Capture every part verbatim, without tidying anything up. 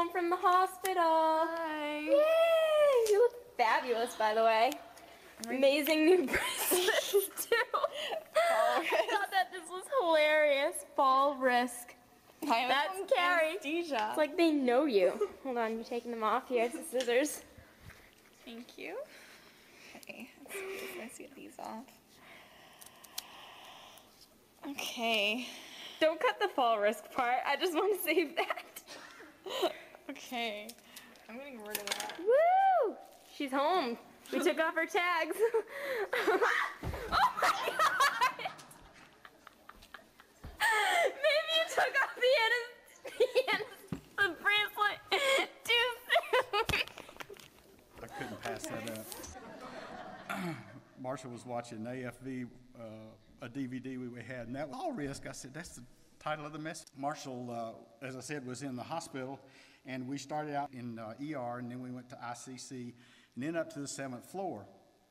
home from the hospital. Hi. Yay! You look fabulous, by the way. Amazing new bracelets, too. I thought that this was hilarious. Fall risk. Hi, That's Carrie. Anesthesia. It's like they know you. Hold on, you're taking them off. Here's the scissors. Thank you. Okay, let's, see, let's get these off. Okay. Don't cut the fall risk part. I just want to save that. Okay. I'm getting rid of that. Woo! She's home. We took off her tags. Oh my god! Maybe you took off the end of the, end of the bracelet too soon. I couldn't pass that up. Marshall was watching A F V, uh, a D V D we had, and that was all risk. I said, that's the title of the message. Marshall, uh, as I said, was in the hospital, and we started out in uh, E R, and then we went to I C C, and then up to the seventh floor.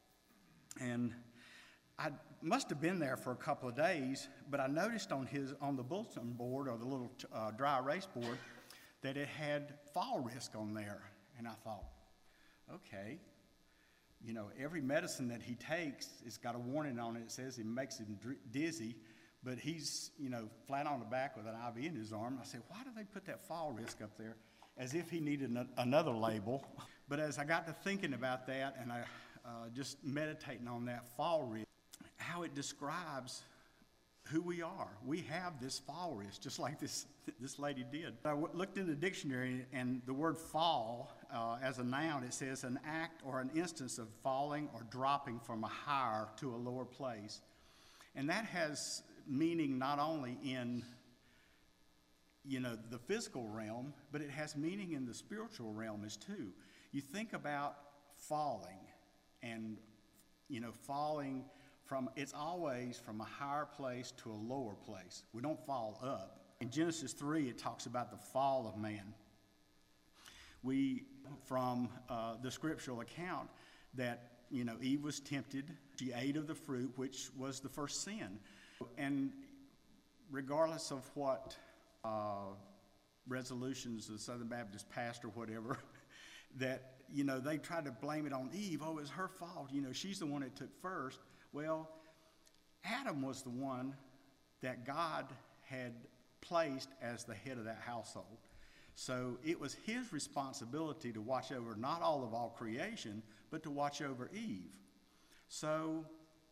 And I must have been there for a couple of days, but I noticed on his on the bulletin board, or the little uh, dry erase board, that it had fall risk on there. And I thought, okay, you know, every medicine that he takes, it's got a warning on it. It says it makes him dizzy, but he's, you know, flat on the back with an I V in his arm. I said, why do they put that fall risk up there? As if he needed an, another label. But as I got to thinking about that, and I uh, just meditating on that fall risk, how it describes who we are. We have this fall risk, just like this this lady did. I w- looked in the dictionary, and the word fall, uh, as a noun, it says an act or an instance of falling or dropping from a higher to a lower place. And that has meaning not only in, you know, the physical realm, but it has meaning in the spiritual realm as too. You think about falling, and, you know, falling from, it's always from a higher place to a lower place. We don't fall up. In Genesis three, it talks about the fall of man. We, from uh, the scriptural account, that, you know, Eve was tempted. She ate of the fruit, which was the first sin. And regardless of what uh, resolutions the Southern Baptist passed or whatever, that, you know, they tried to blame it on Eve. Oh, it's her fault. You know, she's the one that took first. Well, Adam was the one that God had placed as the head of that household. So it was his responsibility to watch over not all of all creation, but to watch over Eve. So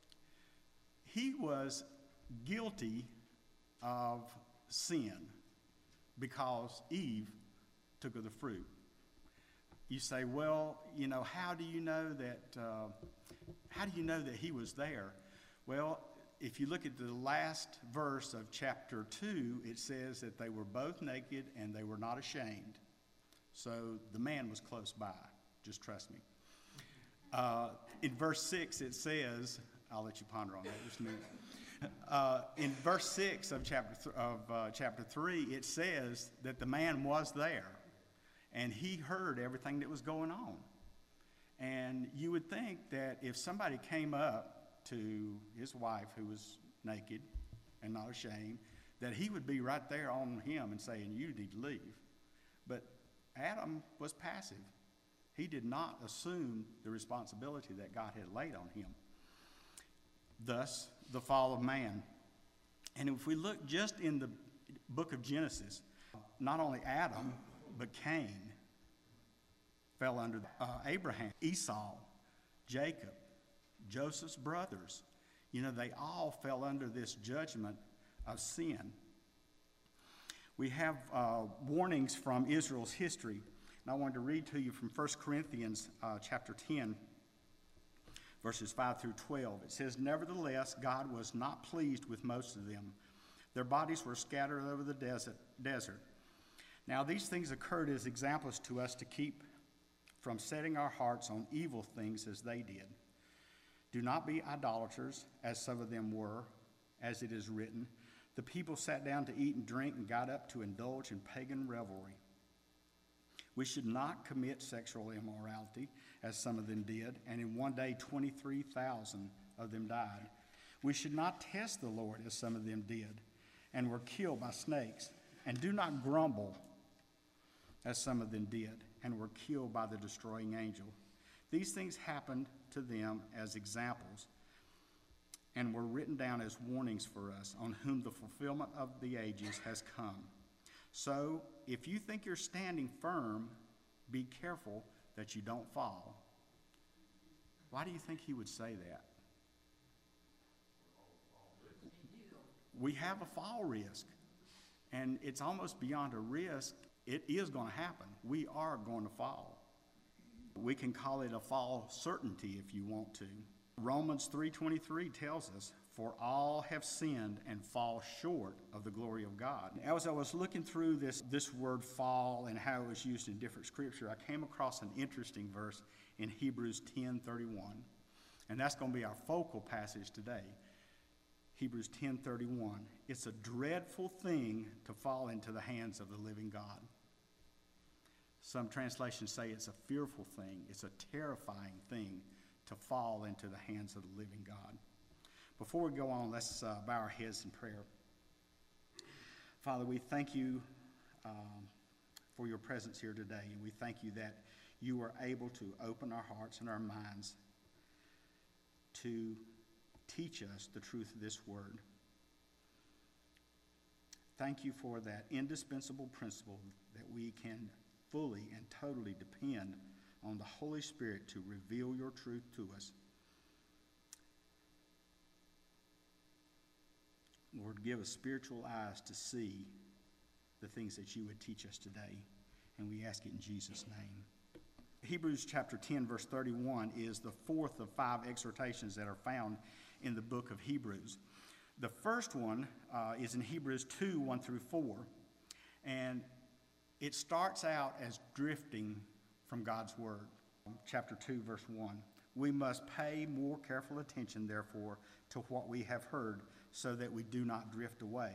he was guilty of sin because Eve took of the fruit. You say, well, you know, how do you know that, uh, how do you know that he was there? Well, if you look at the last verse of chapter two, it says that they were both naked and they were not ashamed. So the man was close by. Just trust me. Uh, in verse six, it says, I'll let you ponder on that just a minute. Uh, in verse six of chapter th- of uh, chapter three, it says that the man was there, and he heard everything that was going on. And you would think that if somebody came up to his wife, who was naked and not ashamed, that he would be right there on him and saying, "You need to leave." But Adam was passive. He did not assume the responsibility that God had laid on him. Thus, the fall of man. And if we look just in the book of Genesis, not only Adam, but Cain fell under uh, Abraham, Esau, Jacob, Joseph's brothers. You know, they all fell under this judgment of sin. We have uh, warnings from Israel's history. And I wanted to read to you from First Corinthians uh, chapter ten, verses five through twelve. It says, "Nevertheless, God was not pleased with most of them. Their bodies were scattered over the desert. desert. Now these things occurred as examples to us to keep from setting our hearts on evil things as they did. Do not be idolaters, as some of them were, as it is written, the people sat down to eat and drink and got up to indulge in pagan revelry. We should not commit sexual immorality, as some of them did, and in one day twenty-three thousand of them died. We should not test the Lord, as some of them did, and were killed by snakes. And do not grumble, as some of them did, and were killed by the destroying angel. These things happened to them as examples, and were written down as warnings for us, on whom the fulfillment of the ages has come. So, if you think you're standing firm, be careful that you don't fall. Why do you think he would say that? We have a fall risk, and it's almost beyond a risk. It is going to happen. We are going to fall. We can call it a fall certainty if you want to. Romans three twenty-three tells us, for all have sinned and fall short of the glory of God. As I was looking through this, this word fall and how it was used in different scripture, I came across an interesting verse in Hebrews ten thirty-one. And that's going to be our focal passage today. Hebrews ten thirty-one. It's a dreadful thing to fall into the hands of the living God. Some translations say it's a fearful thing. It's a terrifying thing to fall into the hands of the living God. Before we go on, let's uh, bow our heads in prayer. Father, we thank you um, for your presence here today, and we thank you that you are able to open our hearts and our minds to teach us the truth of this word. Thank you for that indispensable principle that we can fully and totally depend on the Holy Spirit to reveal your truth to us. Lord, give us spiritual eyes to see the things that you would teach us today, and we ask it in Jesus' name. Hebrews chapter ten, verse thirty-one is the fourth of five exhortations that are found in the book of Hebrews. The first one uh, is in Hebrews two, one through four, and it starts out as drifting from God's word. Chapter two, verse one. We must pay more careful attention, therefore, to what we have heard, so that we do not drift away.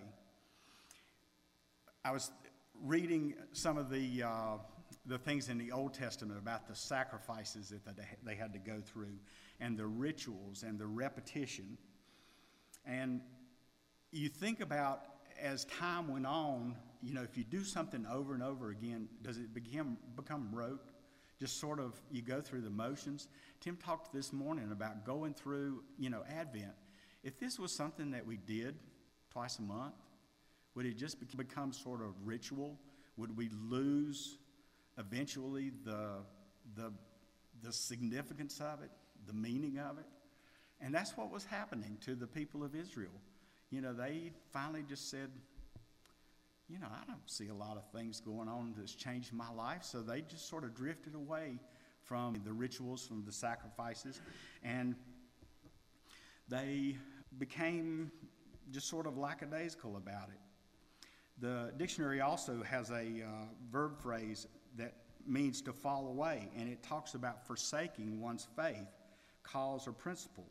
I was reading some of the uh, the things in the Old Testament about the sacrifices that they had to go through, and the rituals and the repetition. And you think about, as time went on, you know, if you do something over and over again, does it become become rote? Just sort of, you go through the motions. Tim talked this morning about going through, you know, Advent. If this was something that we did twice a month, would it just become sort of ritual? Would we lose eventually the, the, the significance of it, the meaning of it? And that's what was happening to the people of Israel. You know, they finally just said, you know, I don't see a lot of things going on that's changed my life. So they just sort of drifted away from the rituals, from the sacrifices, and they became just sort of lackadaisical about it. The dictionary also has a uh, verb phrase that means to fall away, and it talks about forsaking one's faith, cause, or principle.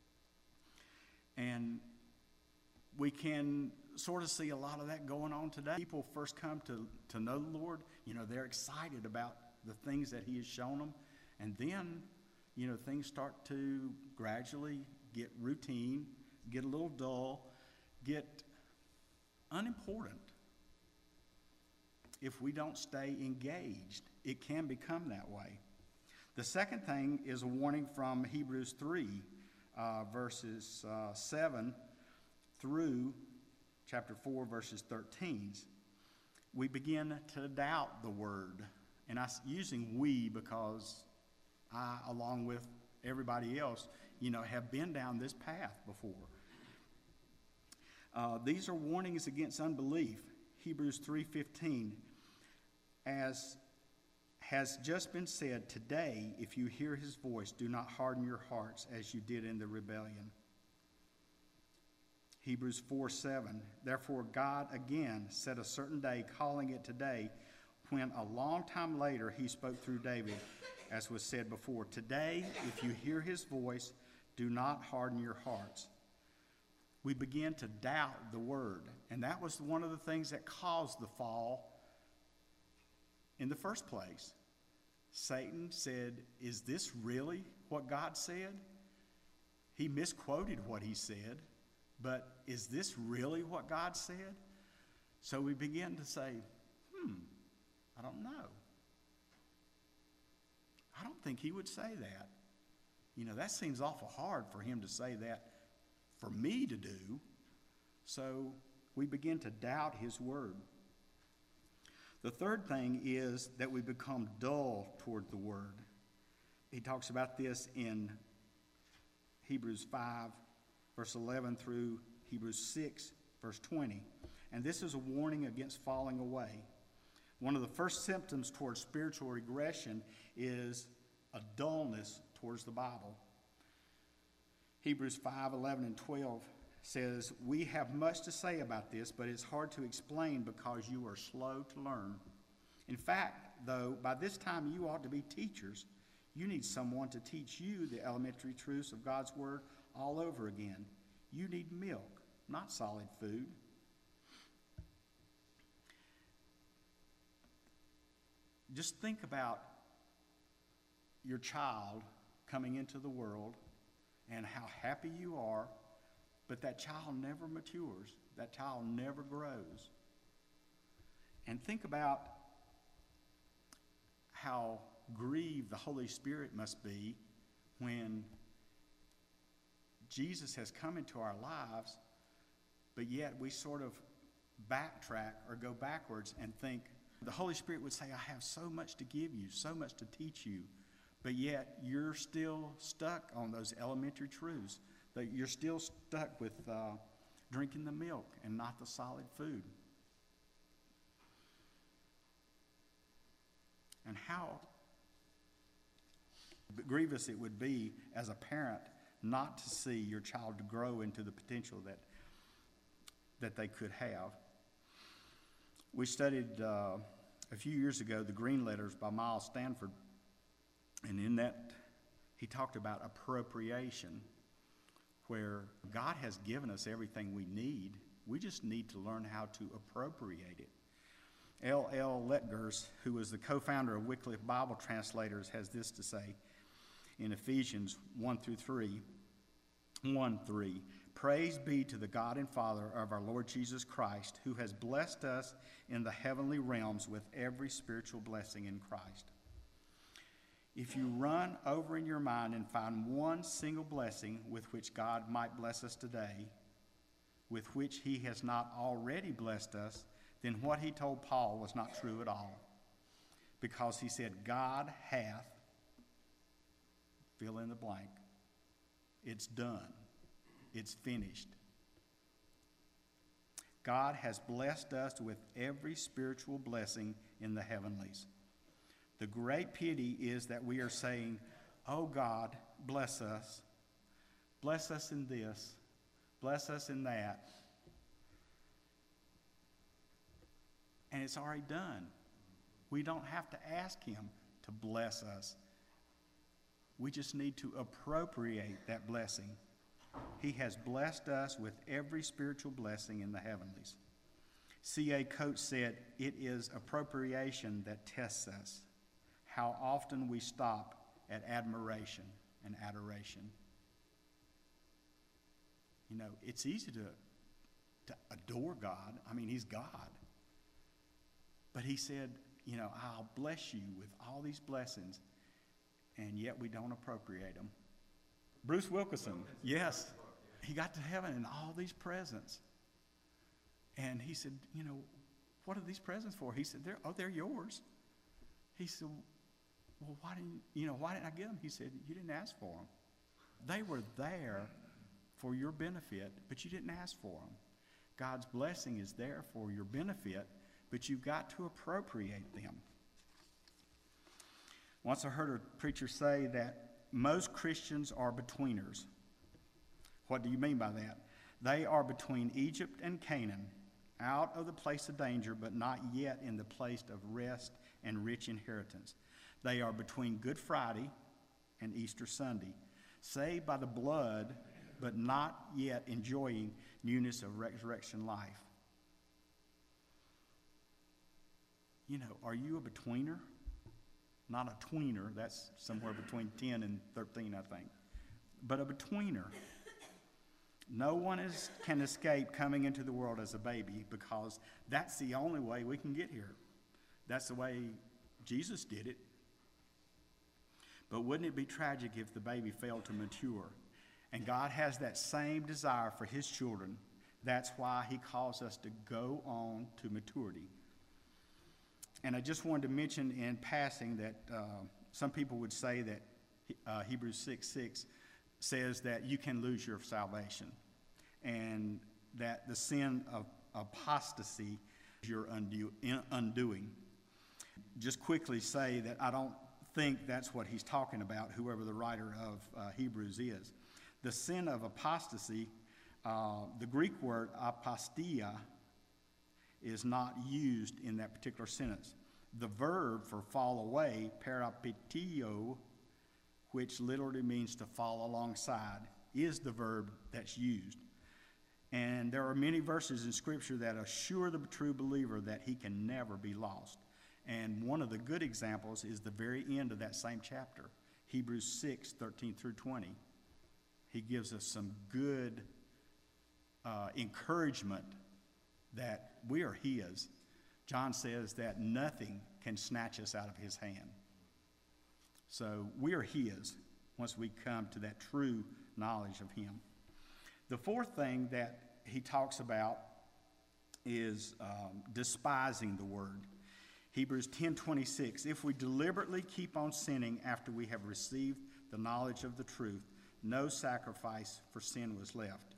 And we can sort of see a lot of that going on today. People first come to, to know the Lord, you know, they're excited about the things that he has shown them, and then, you know, things start to gradually get routine, get a little dull, get unimportant. If we don't stay engaged, it can become that way. The second thing is a warning from Hebrews three, uh, verses uh, seven through chapter four, verses thirteen. We begin to doubt the word. And I'm using we because I, along with everybody else, you know, have been down this path before. Uh, these are warnings against unbelief. Hebrews three fifteen, as has just been said, today, if you hear his voice, do not harden your hearts as you did in the rebellion. Hebrews four seven, therefore God again set a certain day, calling it today, when a long time later he spoke through David, as was said before, today, if you hear his voice, do not harden your hearts. We begin to doubt the word, and that was one of the things that caused the fall in the first place. Satan said, is this really what God said? He misquoted what he said, but is this really what God said? So we begin to say, hmm, I don't know. think he would say that. You know, that seems awful hard for him to say that for me to do. So we begin to doubt his word. The third thing is that we become dull toward the word. He talks about this in Hebrews five, verse eleven through Hebrews six, verse twenty. And this is a warning against falling away. One of the first symptoms towards spiritual regression is a dullness towards the Bible. Hebrews five, eleven, and twelve says, we have much to say about this, but it's hard to explain because you are slow to learn. In fact, though, by this time you ought to be teachers. You need someone to teach you the elementary truths of God's word all over again. You need milk, not solid food. Just think about your child coming into the world and how happy you are, but that child never matures. That child never grows. And think about how grieved the Holy Spirit must be when Jesus has come into our lives, but yet we sort of backtrack or go backwards and think, the Holy Spirit would say, I have so much to give you, so much to teach you, but yet you're still stuck on those elementary truths, that you're still stuck with uh, drinking the milk and not the solid food. And how grievous it would be as a parent not to see your child to grow into the potential that that they could have. We studied uh, a few years ago the Green Letters by Miles Stanford, and in that he talked about appropriation, where God has given us everything we need. We just need to learn how to appropriate it. L L Letgers, who was the co-founder of Wycliffe Bible Translators, has this to say in Ephesians one through three, one three. Praise be to the God and Father of our Lord Jesus Christ, who has blessed us in the heavenly realms with every spiritual blessing in Christ. If you run over in your mind and find one single blessing with which God might bless us today, with which he has not already blessed us, then what he told Paul was not true at all. Because he said, God hath, fill in the blank, it's done. It's finished. God has blessed us with every spiritual blessing in the heavenlies. The great pity is that we are saying, oh God, bless us. Bless us in this. Bless us in that. And it's already done. We don't have to ask him to bless us. We just need to appropriate that blessing. He has blessed us with every spiritual blessing in the heavenlies. C A Coates said, it is appropriation that tests us. How often we stop at admiration and adoration. You know, it's easy to, to adore God. I mean, he's God. But he said, you know, I'll bless you with all these blessings, and yet we don't appropriate them. Bruce Wilkinson, yes, he got to heaven and all these presents. And he said, you know, what are these presents for? He said, they're, oh, they're yours. He said, well, why didn't, you know, why didn't I get them? He said, you didn't ask for them. They were there for your benefit, but you didn't ask for them. God's blessing is there for your benefit, but you've got to appropriate them. Once I heard a preacher say that most Christians are betweeners. What do you mean by that? They are between Egypt and Canaan, out of the place of danger, but not yet in the place of rest and rich inheritance. They are between Good Friday and Easter Sunday, saved by the blood, but not yet enjoying newness of resurrection life. You know, are you a betweener? Not a tweener, that's somewhere between ten and thirteen, I think. But a betweener. No one is, can escape coming into the world as a baby, because that's the only way we can get here. That's the way Jesus did it. But wouldn't it be tragic if the baby failed to mature? And God has that same desire for his children. That's why he calls us to go on to maturity. And I just wanted to mention in passing that uh, some people would say that uh, Hebrews six six says that you can lose your salvation, and that the sin of apostasy is your undo- undoing. Just quickly say that I don't think that's what he's talking about, whoever the writer of uh, Hebrews is. The sin of apostasy, uh, the Greek word apostia, is not used in that particular sentence. The verb for fall away, peripatio, which literally means to fall alongside, is the verb that's used. And there are many verses in Scripture that assure the true believer that he can never be lost. And one of the good examples is the very end of that same chapter, Hebrews six thirteen through twenty. He gives us some good uh, encouragement that we are his. John says that nothing can snatch us out of his hand. So we are his once we come to that true knowledge of him. The fourth thing that he talks about is um, despising the word. Hebrews ten twenty-six, if we deliberately keep on sinning after we have received the knowledge of the truth, no sacrifice for sin was left.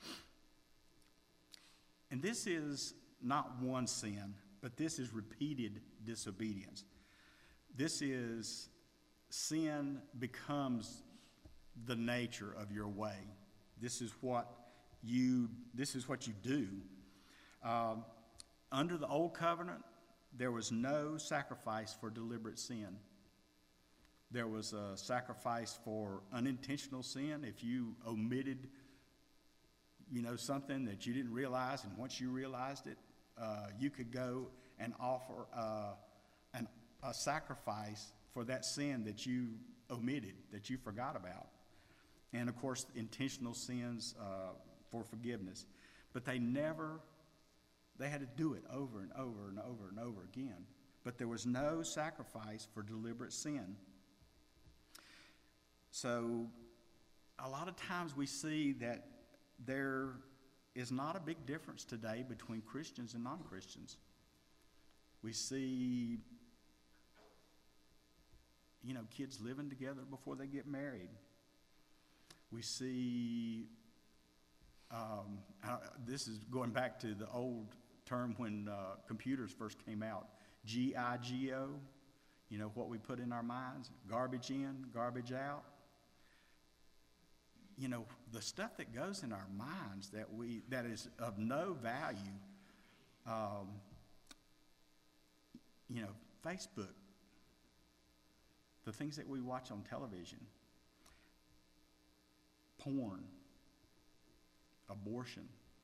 And this is not one sin, but this is repeated disobedience. This is sin becomes the nature of your way. This is what you, this is what you do. Um, under the old covenant, there was no sacrifice for deliberate sin. There was a sacrifice for unintentional sin. If you omitted, you know, something that you didn't realize, and once you realized it, uh, you could go and offer uh, an, a sacrifice for that sin that you omitted, that you forgot about. And of course, intentional sins uh, for forgiveness. But they never, they had to do it over and over and over and over again. But there was no sacrifice for deliberate sin. So a lot of times we see that there is not a big difference today between Christians and non-Christians. We see, you know, kids living together before they get married. We see, um, uh, this is going back to the old term when uh, computers first came out, G I G O, you know, what we put in our minds, garbage in, garbage out. You know, the stuff that goes in our minds that we that is of no value, um, you know, Facebook, the things that we watch on television, porn, abortion.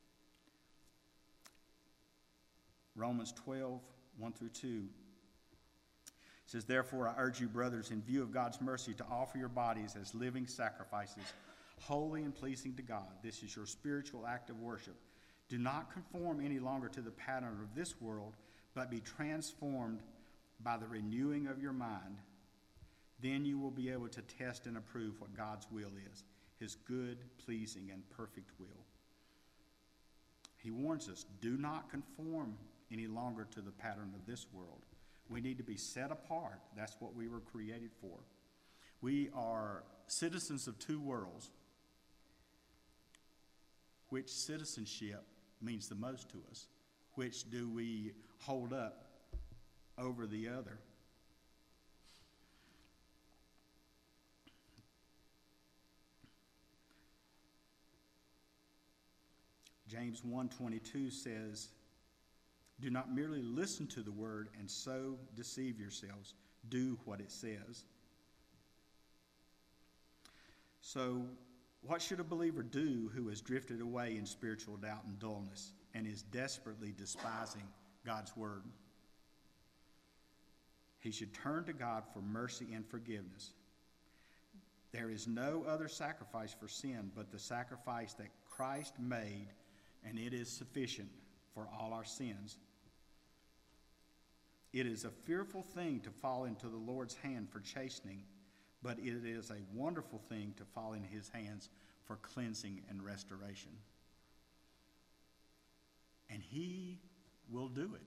Romans twelve, one through two says, therefore I urge you, brothers, in view of God's mercy, to offer your bodies as living sacrifices, holy and pleasing to God. This is your spiritual act of worship. Do not conform any longer to the pattern of this world, but be transformed by the renewing of your mind. Then you will be able to test and approve what God's will is, his good, pleasing, and perfect will. He warns us, do not conform any longer to the pattern of this world. We need to be set apart. That's what we were created for. We are citizens of two worlds. Which citizenship means the most to us? Which do we hold up over the other? James one twenty-two says, do not merely listen to the word and so deceive yourselves. Do what it says. So, what should a believer do who has drifted away in spiritual doubt and dullness and is desperately despising God's word? He should turn to God for mercy and forgiveness. There is no other sacrifice for sin but the sacrifice that Christ made, and it is sufficient for all our sins. It is a fearful thing to fall into the Lord's hand for chastening, but it is a wonderful thing to fall in his hands for cleansing and restoration. And he will do it.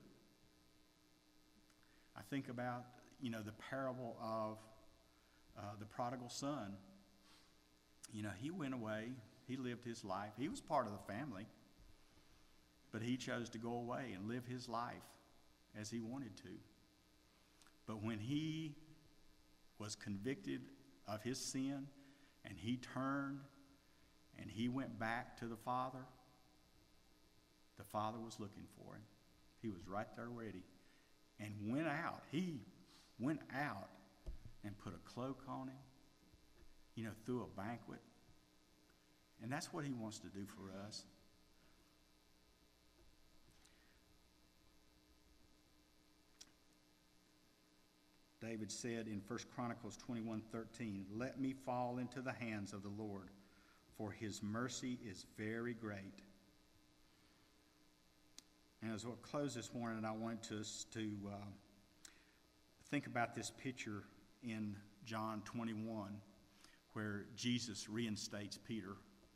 I think about, you know, the parable of uh, the prodigal son. You know, he went away, he lived his life, he was part of the family, but he chose to go away and live his life as he wanted to. But when he was convicted of his sin and he turned and he went back to the Father, the Father was looking for him. He was right there ready and went out. He went out and put a cloak on him, you know, threw a banquet. And that's what he wants to do for us. David said in First Chronicles twenty-one thirteen, "Let me fall into the hands of the Lord, for his mercy is very great." And as we'll close this morning, I want us to uh, think about this picture in John twenty-one, where Jesus reinstates Peter.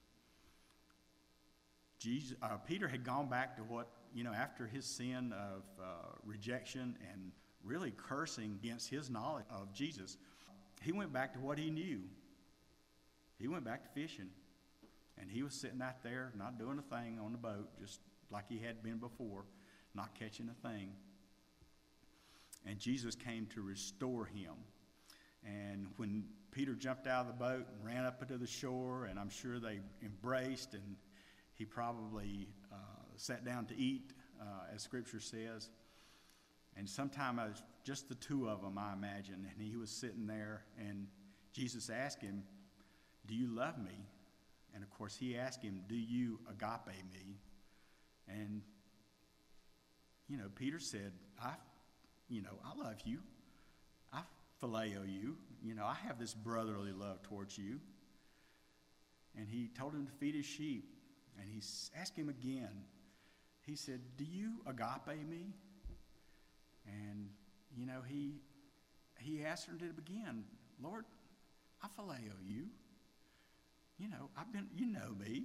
Jesus, uh, Peter had gone back to what, you know, after his sin of uh, rejection and really cursing against his knowledge of Jesus, he went back to what he knew. He went back to fishing. And he was sitting out there, not doing a thing on the boat, just like he had been before, not catching a thing. And Jesus came to restore him. And when Peter jumped out of the boat and ran up into the shore, and I'm sure they embraced, and he probably uh, sat down to eat, uh, as Scripture says. And sometime it was just the two of them, I imagine, and he was sitting there, and Jesus asked him, "Do you love me?" And of course he asked him, "Do you agape me?" And, you know, Peter said, I, you know, I love you. I phileo you. You know, I have this brotherly love towards you. And he told him to feed his sheep. And he asked him again. He said, "Do you agape me?" And, you know, he he answered it again. "Lord, I phileo you. You know, I've been, you know me."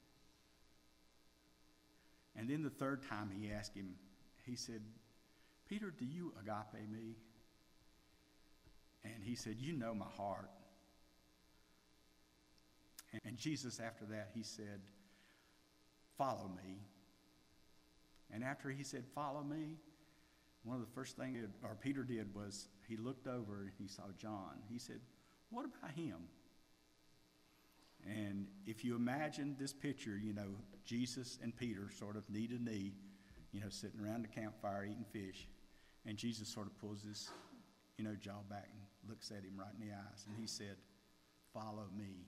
And then the third time he asked him, he said, "Peter, do you agape me?" And he said, "You know my heart." And Jesus, after that, he said, "Follow me." And after he said, "Follow me," one of the first things or Peter did was he looked over and he saw John. He said, "What about him?" And if you imagine this picture, you know, Jesus and Peter sort of knee to knee, you know, sitting around the campfire eating fish. And Jesus sort of pulls his, you know, jaw back and looks at him right in the eyes. And he said, "Follow me."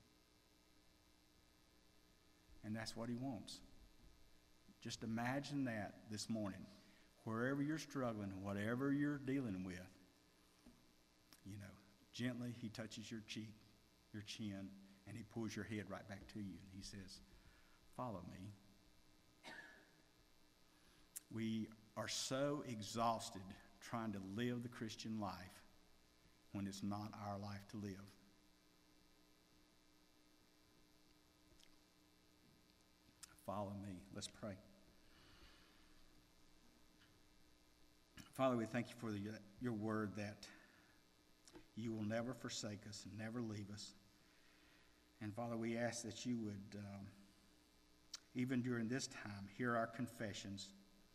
And that's what he wants. Just imagine that this morning. Wherever you're struggling, whatever you're dealing with, you know, gently he touches your cheek, your chin, and he pulls your head right back to you. And he says, "Follow me." We are so exhausted trying to live the Christian life when it's not our life to live. Follow me. Let's pray. Father, we thank you for the, your word that you will never forsake us and never leave us. And Father, we ask that you would, um, even during this time, hear our confessions.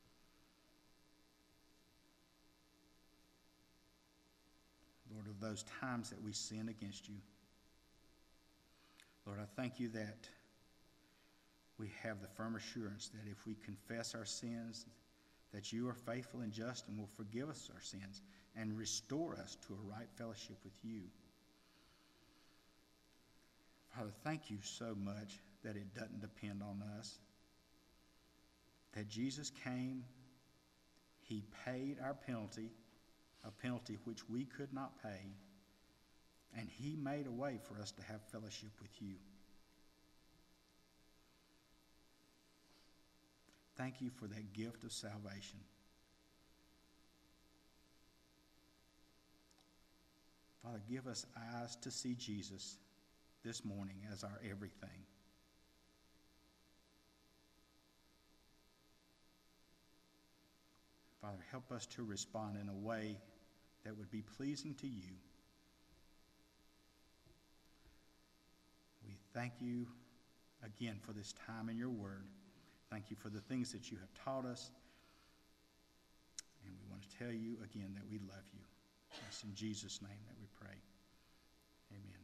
Lord, of those times that we sin against you. Lord, I thank you that we have the firm assurance that if we confess our sins, that you are faithful and just and will forgive us our sins and restore us to a right fellowship with you. Father, thank you so much that it doesn't depend on us. That Jesus came, he paid our penalty, a penalty which we could not pay, and he made a way for us to have fellowship with you. Thank you for that gift of salvation. Father, give us eyes to see Jesus this morning as our everything. Father, help us to respond in a way that would be pleasing to you. We thank you again for this time in your word. Thank you for the things that you have taught us. And we want to tell you again that we love you. It's in Jesus' name that we pray. Amen.